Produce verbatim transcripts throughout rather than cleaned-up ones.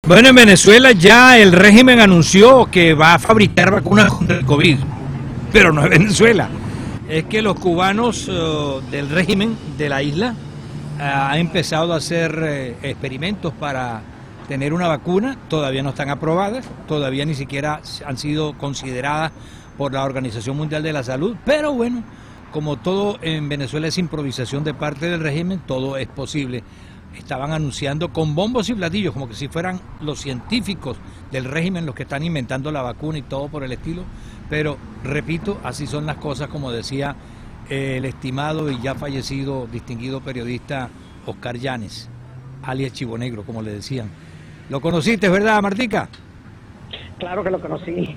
Bueno, en Venezuela ya el régimen anunció que va a fabricar vacunas contra el COVID, pero no es Venezuela. Es que los cubanos uh, del régimen de la isla uh, han empezado a hacer uh, experimentos para tener una vacuna. Todavía no están aprobadas, todavía ni siquiera han sido consideradas por la Organización Mundial de la Salud, pero bueno, como todo en Venezuela es improvisación de parte del régimen, todo es posible. Estaban anunciando con bombos y platillos, como que si fueran los científicos del régimen los que están inventando la vacuna y todo por el estilo, pero repito, así son las cosas, como decía eh, el estimado y ya fallecido distinguido periodista Oscar Llanes, alias Chivo Negro, como le decían. ¿Lo conociste, verdad, Martica? Claro que lo conocí.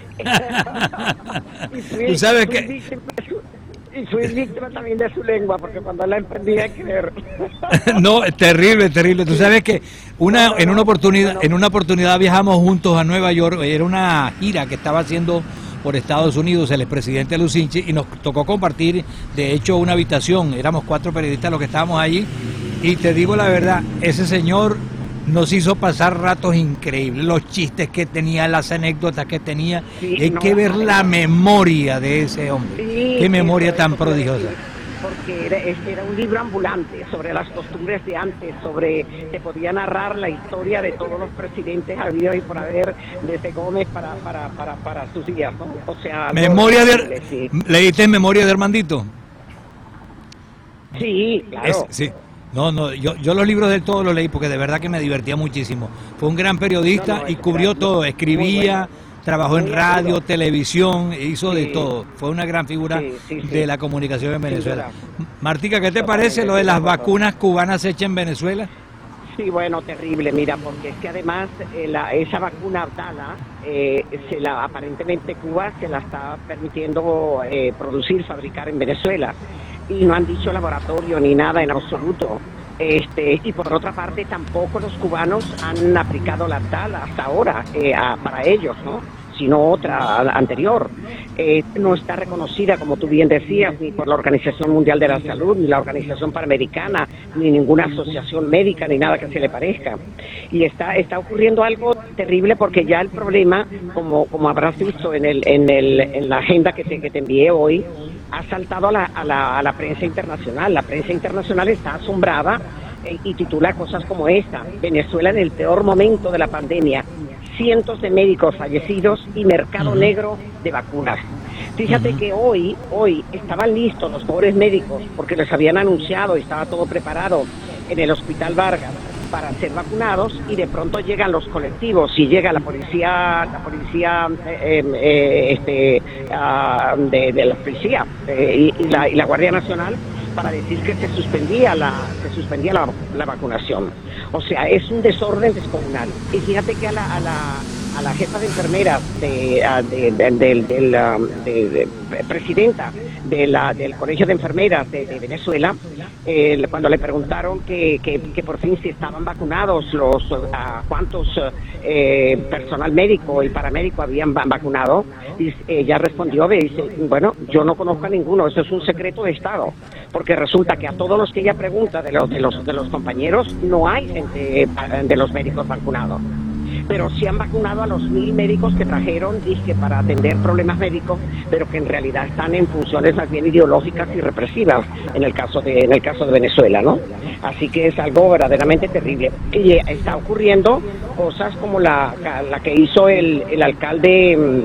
Tú sabes que... Y fui víctima también de su lengua, porque cuando la emprendí a creer. No, es terrible, terrible. Tú sabes que una, en una oportunidad, en una oportunidad viajamos juntos a Nueva York, era una gira que estaba haciendo por Estados Unidos el expresidente Lucinchi y nos tocó compartir, de hecho, una habitación. Éramos cuatro periodistas los que estábamos allí y te digo la verdad, ese señor nos hizo pasar ratos increíbles, los chistes que tenía, las anécdotas que tenía. Sí, hay no, que ver la memoria de ese hombre. Sí, qué memoria tan prodigiosa. Porque era, era un libro ambulante sobre las costumbres de antes, sobre, te podía narrar la historia de todos los presidentes habidos y por haber, desde Gómez para, para, para, para sus días, ¿no? O sea, memoria de, sí. ¿Leíste Memoria de Armandito? Sí, claro. Es, sí. No, no, yo, yo los libros de él todos los leí porque de verdad que me divertía muchísimo. Fue un gran periodista no, no, y cubrió gran, todo, escribía, bueno. Trabajó en radio, bueno. televisión, hizo sí. de todo. Fue una gran figura sí, sí, sí. de la comunicación en Venezuela. Sí, Martica, ¿qué te parece lo de las vacunas cubanas hechas en Venezuela? Sí, bueno, terrible, mira, porque es que además eh, la, esa vacuna Abdala, eh, se la, aparentemente Cuba se la está permitiendo eh, producir, fabricar en Venezuela. Y no han dicho laboratorio ni nada en absoluto. Este, y por otra parte tampoco los cubanos han aplicado la Abdala hasta ahora eh, a, para ellos, ¿no? Sino otra anterior. Eh, no está reconocida, como tú bien decías, ni por la Organización Mundial de la Salud, ni la Organización Panamericana, ni ninguna asociación médica, ni nada que se le parezca. Y está está ocurriendo algo terrible porque ya el problema, como como habrás visto en el en el en la agenda que te, que te envié hoy, ha saltado a la, a la a la prensa internacional. La prensa internacional está asombrada eh, y titula cosas como esta: Venezuela en el peor momento de la pandemia. Cientos de médicos fallecidos y mercado uh-huh. negro de vacunas. Fíjate uh-huh. que hoy, hoy estaban listos los pobres médicos porque les habían anunciado y estaba todo preparado en el Hospital Vargas para ser vacunados y de pronto llegan los colectivos y llega la policía, la policía eh, eh, este, uh, de, de la policía eh, y, y, la, y la Guardia Nacional para decir que se suspendía la, se suspendía la, la vacunación. O sea, es un desorden descomunal. Y fíjate que a la, a la, a la jefa de enfermeras, de, de, de, de, de, la, de, de presidenta de la, del Colegio de Enfermeras de, de Venezuela, eh, cuando le preguntaron que, que, que por fin si estaban vacunados, los a cuántos eh, personal médico y paramédico habían vacunado, y ella respondió, me dice, bueno, yo no conozco a ninguno, eso es un secreto de Estado, porque resulta que a todos los que ella pregunta de los de los de los compañeros no hay gente de los médicos vacunados, pero sí han vacunado a los mil médicos que trajeron, dije, para atender problemas médicos, pero que en realidad están en funciones más bien ideológicas y represivas en el caso de en el caso de Venezuela, ¿no? Así que es algo verdaderamente terrible. Y está ocurriendo cosas como la la que hizo el el alcalde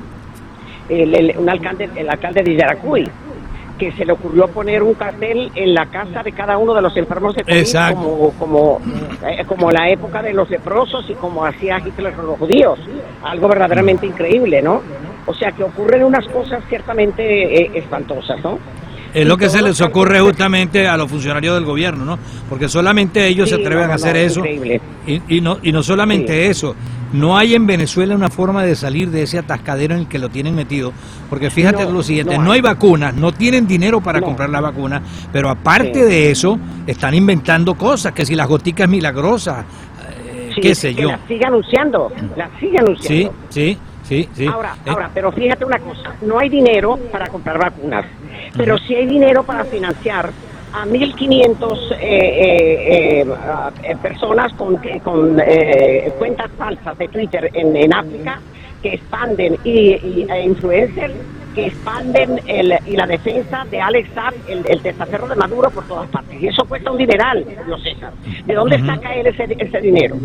el, el un alcalde el alcalde de Yaracuy, que se le ocurrió poner un cartel en la casa de cada uno de los enfermos de COVID, como como eh, como la época de los leprosos y como hacía Hitler con los judíos, algo verdaderamente increíble, ¿no? O sea que ocurren unas cosas ciertamente eh, espantosas, ¿no? Es lo que se les ocurre justamente a los funcionarios del gobierno, ¿no? Porque solamente ellos sí, se atreven no, no, a hacer no, eso. Y, y, no, y no solamente sí. eso, no hay en Venezuela una forma de salir de ese atascadero en el que lo tienen metido. Porque fíjate no, lo siguiente, no hay. no hay vacunas, no tienen dinero para no. comprar la vacuna, pero aparte sí. de eso, están inventando cosas, que si las goticas milagrosas, eh, sí, qué sé que yo. las sigue anunciando, las sigue anunciando. Sí, sí. Sí, sí. Ahora, eh. ahora, pero fíjate una cosa, no hay dinero para comprar vacunas, pero sí hay dinero para financiar a mil quinientas eh, eh, eh, personas con, con eh, cuentas falsas de Twitter en, en África que expanden y, y e influencers que expanden el, y la defensa de Alex Saab, el, el testaferro de Maduro, por todas partes. Y eso cuesta un dineral, Julio César. ¿De dónde uh-huh. saca él ese, ese dinero?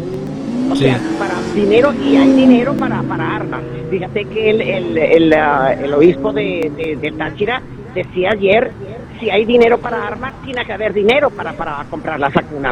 O sí. sea, para dinero, y hay dinero para, para armas. Fíjate que el, el, el, uh, el obispo de, de, de Táchira decía ayer, si hay dinero para armas, tiene que haber dinero para, para comprar las vacunas.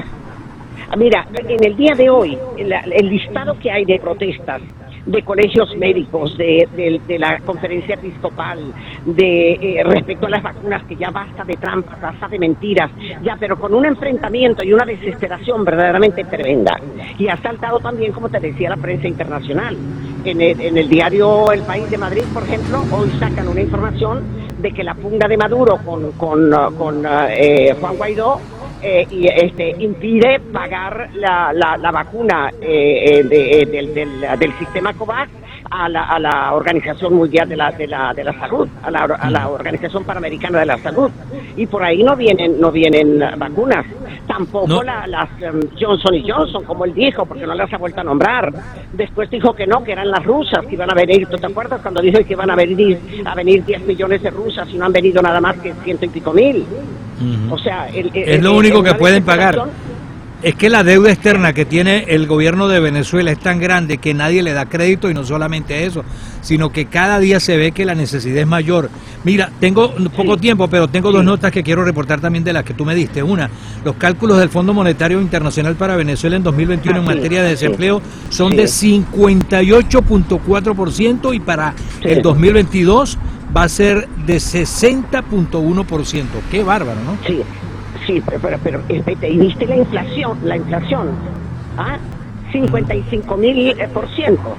Mira, en el día de hoy, el, el listado que hay de protestas, de colegios médicos, de, de, de la conferencia episcopal, de eh, respecto a las vacunas, que ya basta de trampas, basta de mentiras, ya, pero con un enfrentamiento y una desesperación verdaderamente tremenda. Y ha saltado también, como te decía, la prensa internacional. En el, en el diario El País de Madrid, por ejemplo, hoy sacan una información de que la pugna de Maduro con, con, con eh, Juan Guaidó Eh, y este impide pagar la, la, la vacuna eh, de, del, del, del sistema COVAX a la, a la Organización Mundial de la, de la, de la Salud, a la, a la Organización Panamericana de la Salud, y por ahí no vienen no vienen vacunas, tampoco no. la, las um, Johnson y Johnson, como él dijo, porque no las ha vuelto a nombrar. Después dijo que no, que eran las rusas que iban a venir. ¿Tú te acuerdas cuando dijo que iban a venir a venir diez millones de rusas y no han venido nada más que ciento y pico mil? Uh-huh. O sea, el, el, es lo el, único el, que pueden pagar. Es que la deuda externa que tiene el gobierno de Venezuela es tan grande que nadie le da crédito, y no solamente eso, sino que cada día se ve que la necesidad es mayor. Mira, tengo poco sí. tiempo, pero tengo sí. dos notas que quiero reportar también de las que tú me diste. Una, los cálculos del Fondo Monetario Internacional para Venezuela en dos mil veintiuno ah, en sí. materia de desempleo sí. son sí. de cincuenta y ocho punto cuatro por ciento y para sí. el dos mil veintidós va a ser de sesenta punto uno por ciento. Qué bárbaro, ¿no? Sí. Sí, pero, pero, pero y viste la inflación, la inflación, ¿ah? cincuenta y cinco mil por ciento.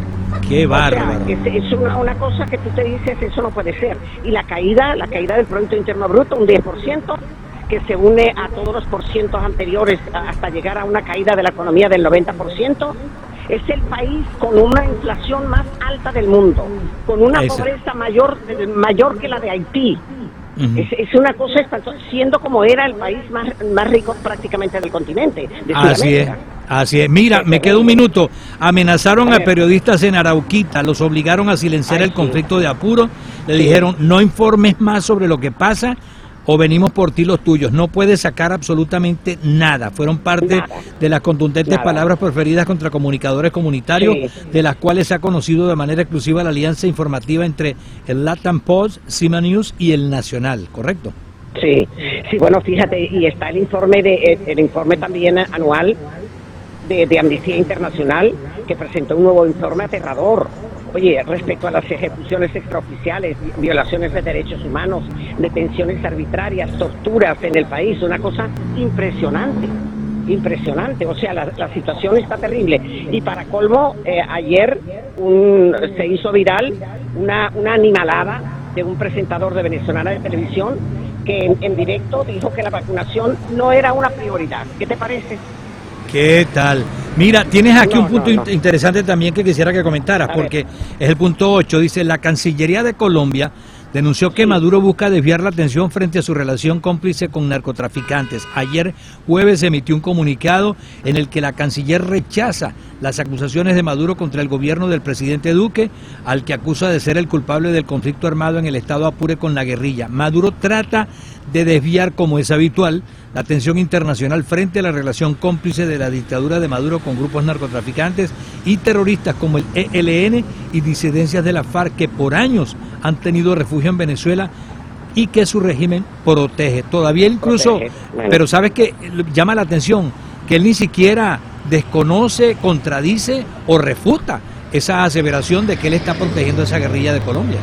Qué bárbaro. O sea, es, es una, una cosa que tú te dices, eso no puede ser. Y la caída, la caída del Producto Interno Bruto, un diez por ciento, que se une a todos los porcientos anteriores hasta llegar a una caída de la economía del noventa por ciento. Es el país con una inflación más alta del mundo, con una Esa. pobreza mayor, mayor que la de Haití. Uh-huh. es, es una cosa espantosa, siendo como era el país más, más rico prácticamente del continente. De así es, así es. Mira, me queda un minuto. Amenazaron a, a periodistas en Arauquita, los obligaron a silenciar Ay, el conflicto sí. de Apuro. Le sí. dijeron, no informes más sobre lo que pasa o venimos por ti los tuyos. No puedes sacar absolutamente nada. Fueron parte nada. de las contundentes nada. palabras proferidas contra comunicadores comunitarios, sí. de las cuales se ha conocido de manera exclusiva la alianza informativa entre el Latam Post, Cima News y el Nacional, ¿correcto? Sí, sí, bueno, fíjate, y está el informe de el informe también anual de, de Amnistía Internacional, que presentó un nuevo informe aterrador. Oye, respecto a las ejecuciones extraoficiales, violaciones de derechos humanos, detenciones arbitrarias, torturas en el país, una cosa impresionante, impresionante. O sea, la, la situación está terrible. Y para colmo, eh, ayer un, se hizo viral una, una animalada de un presentador de Venezolana de Televisión que en, en directo dijo que la vacunación no era una prioridad. ¿Qué te parece? ¿Qué tal? Mira, tienes aquí no, un punto no, no. interesante también que quisiera que comentaras, A porque ver. es el punto ocho, dice, la Cancillería de Colombia denunció que sí. Maduro busca desviar la atención frente a su relación cómplice con narcotraficantes. Ayer jueves se emitió un comunicado en el que la canciller rechaza las acusaciones de Maduro contra el gobierno del presidente Duque, al que acusa de ser el culpable del conflicto armado en el estado Apure con la guerrilla. Maduro trata de desviar, como es habitual, la atención internacional frente a la relación cómplice de la dictadura de Maduro con grupos narcotraficantes y terroristas como el E L N y disidencias de la FARC, que por años han tenido refugio en Venezuela y que su régimen protege. Todavía incluso, protege. Bueno. Pero ¿sabes qué? Llama la atención que él ni siquiera desconoce, contradice o refuta esa aseveración de que él está protegiendo a esa guerrilla de Colombia.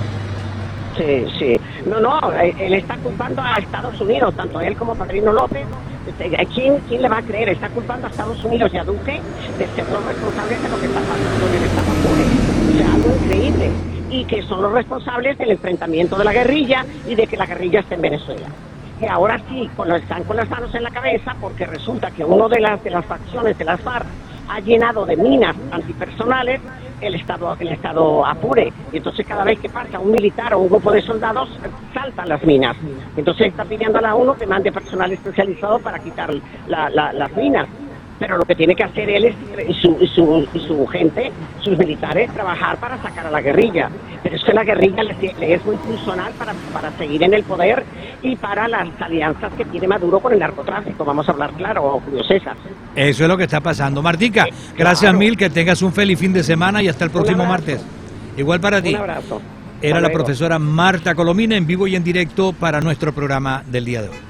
Sí, sí. No, no, él está culpando a Estados Unidos, tanto él como Padrino López. ¿Quién, ¿Quién le va a creer? Está culpando a Estados Unidos y a Duque de ser los responsables de lo que está pasando en el estado Apure. O sea, algo increíble. Y que son los responsables del enfrentamiento de la guerrilla y de que la guerrilla esté en Venezuela. Y ahora sí, con lo, están con las manos en la cabeza, porque resulta que uno de las, de las facciones de las FARC ha llenado de minas antipersonales el Estado, el Estado Apure. Y entonces cada vez que pasa un militar o un grupo de soldados, saltan las minas. Entonces está pidiendo a la ONU que mande personal especializado para quitar la, la, las minas. Pero lo que tiene que hacer él es, y su, y su, y su gente, sus militares, trabajar para sacar a la guerrilla. Pero es que la guerrilla le, le es muy funcional para, para seguir en el poder y para las alianzas que tiene Maduro con el narcotráfico. Vamos a hablar claro, Julio César. Eso es lo que está pasando. Martica, Eh, gracias claro. mil, que tengas un feliz fin de semana y hasta el próximo martes. Igual para ti. Un abrazo. Era Hasta la luego. profesora Marta Colomina en vivo y en directo para nuestro programa del día de hoy.